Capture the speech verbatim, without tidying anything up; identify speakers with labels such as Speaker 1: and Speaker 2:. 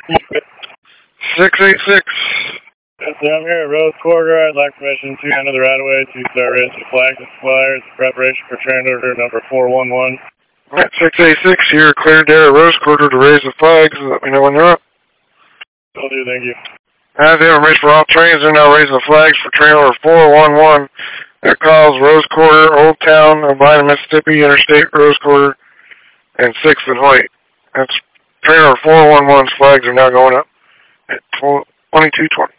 Speaker 1: six eight six.
Speaker 2: Yes, sir, I'm here at Rose Quarter. I'd like permission to enter the right of way to start raising the flags and flyers in preparation for train order number four one one.
Speaker 1: Alright, six eight six, you're cleared there at Rose Quarter to raise the flags. Let me know when you're up.
Speaker 2: Will do, thank you.
Speaker 1: As the information for all trains, they're now raising the flags for train order four one one. That calls Rose Quarter, Old Town, Albina, Mississippi, Interstate, Rose Quarter, and sixth and Hoyt. That's train order four one one's flags are now going up at twenty-two twenty.